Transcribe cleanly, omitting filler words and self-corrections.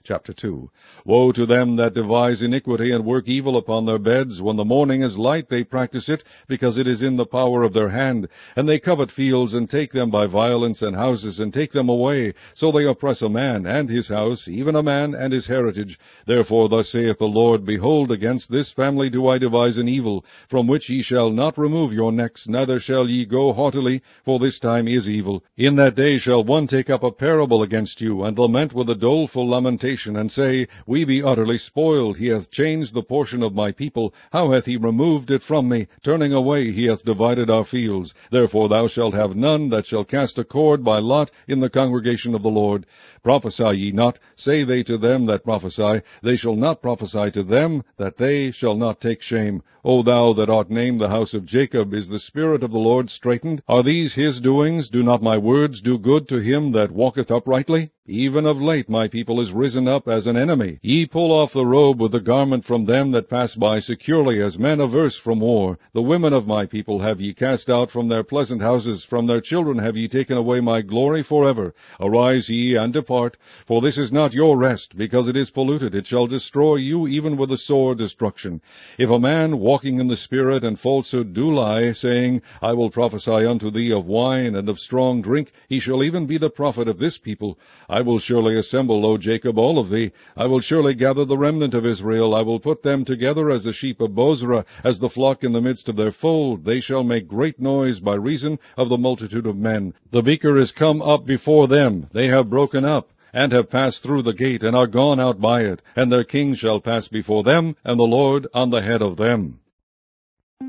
Chapter 2. Woe to them that devise iniquity and work evil upon their beds. When the morning is light, they practice it, because it is in the power of their hand. And they covet fields, and take them by violence, and houses, and take them away. So they oppress a man and his house, even a man and his heritage. Therefore thus saith the Lord, Behold, against this family do I devise an evil, from which ye shall not remove your necks, neither shall ye go haughtily, for this time is evil. In that day shall one take up a parable against you, and lament with a doleful lamentation, and say, We be utterly spoiled. He hath changed the portion of my people. How hath he removed it from me? Turning away, he hath divided our fields. Therefore thou shalt have none that shall cast a cord by lot in the congregation of the Lord. Prophesy ye not, say they to them that prophesy. They shall not prophesy to them, that they shall not take shame. O thou that art named the house of Jacob, is the Spirit of the Lord straitened? Are these his doings? Do not my words do good to him that walketh uprightly? Even of late my people is risen up as an enemy. Ye pull off the robe with the garment from them that pass by securely, as men averse from war. The women of my people have ye cast out from their pleasant houses. From their children have ye taken away my glory forever. Arise ye, and depart, for this is not your rest, because it is polluted. It shall destroy you even with a sore destruction. If a man walking in the Spirit and falsehood do lie, saying, I will prophesy unto thee of wine and of strong drink, he shall even be the prophet of this people. I will surely assemble, O Jacob, all of thee. I will surely gather the remnant of Israel. I will put them together as the sheep of Bozrah, as the flock in the midst of their fold. They shall make great noise by reason of the multitude of men. The beaker is come up before them. They have broken up, and have passed through the gate, and are gone out by it. And their king shall pass before them, and the Lord on the head of them.